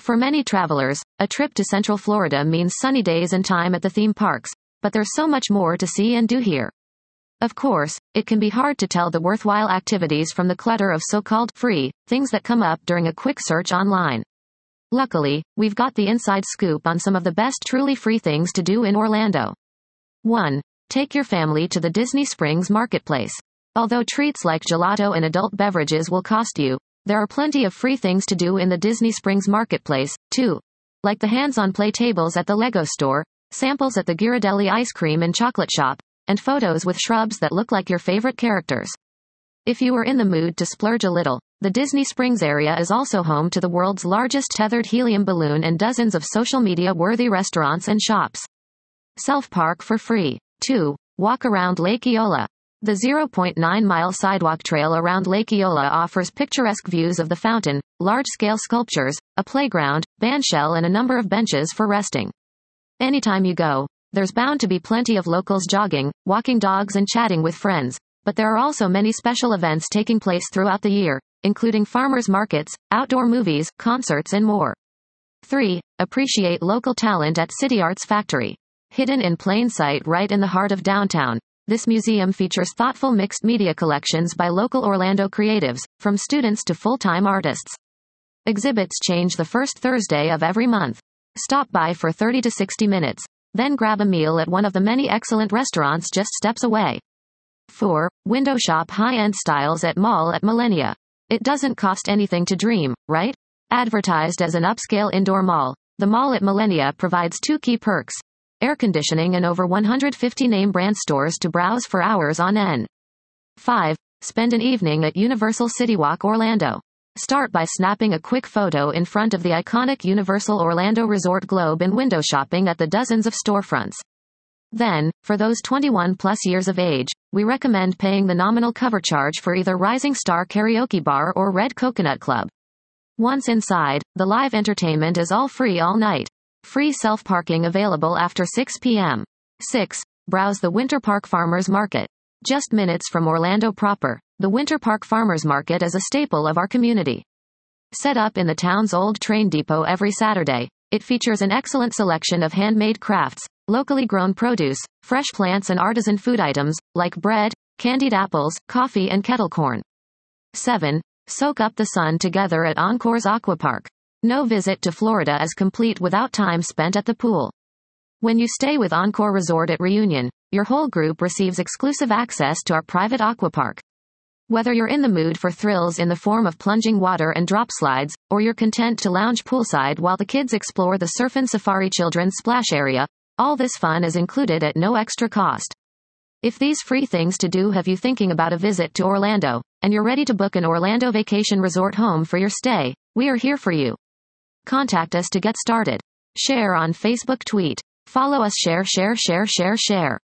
For many travelers, a trip to Central Florida means sunny days and time at the theme parks, but there's so much more to see and do here. Of course, it can be hard to tell the worthwhile activities from the clutter of so-called free things that come up during a quick search online. Luckily, we've got the inside scoop on some of the best truly free things to do in Orlando. 1. Take your family to the Disney Springs Marketplace. Although treats like gelato and adult beverages will cost you, there are plenty of free things to do in the Disney Springs Marketplace, too. Like the hands-on play tables at the Lego store, samples at the Ghirardelli ice cream and chocolate shop, and photos with shrubs that look like your favorite characters. If you are in the mood to splurge a little, the Disney Springs area is also home to the world's largest tethered helium balloon and dozens of social media-worthy restaurants and shops. Self-park for free. 2. Walk around Lake Eola. The 0.9-mile sidewalk trail around Lake Eola offers picturesque views of the fountain, large-scale sculptures, a playground, bandshell and a number of benches for resting. Anytime you go, there's bound to be plenty of locals jogging, walking dogs and chatting with friends, but there are also many special events taking place throughout the year, including farmers markets, outdoor movies, concerts and more. 3. Appreciate local talent at City Arts Factory. Hidden in plain sight right in the heart of downtown, this museum features thoughtful mixed media collections by local Orlando creatives, from students to full-time artists. Exhibits change the first Thursday of every month. Stop by for 30 to 60 minutes, then grab a meal at one of the many excellent restaurants just steps away. 4. Window shop high-end styles at Mall at Millenia. It doesn't cost anything to dream, right? Advertised as an upscale indoor mall, the Mall at Millenia provides two key perks: air conditioning and over 150 name brand stores to browse for hours on end. 5. Spend an evening at Universal City Walk Orlando. Start by snapping a quick photo in front of the iconic Universal Orlando Resort globe and window shopping at the dozens of storefronts. Then, for those 21 plus years of age, we recommend paying the nominal cover charge for either Rising Star Karaoke Bar or Red Coconut Club. Once inside, the live entertainment is all free all night. Free self-parking available after 6 p.m. 6. Browse the Winter Park Farmers Market. Just minutes from Orlando proper, the Winter Park Farmers Market is a staple of our community. Set up in the town's old train depot every Saturday, it features an excellent selection of handmade crafts, locally grown produce, fresh plants and artisan food items, like bread, candied apples, coffee and kettle corn. 7. Soak up the sun together at Encore's Aqua Park. No visit to Florida is complete without time spent at the pool. When you stay with Encore Resort at Reunion, your whole group receives exclusive access to our private aqua park. Whether you're in the mood for thrills in the form of plunging water and drop slides, or you're content to lounge poolside while the kids explore the Surfin' Safari Children's Splash Area, all this fun is included at no extra cost. If these free things to do have you thinking about a visit to Orlando, and you're ready to book an Orlando vacation resort home for your stay, we are here for you. Contact us to get started. Share on Facebook, tweet. Follow us, share.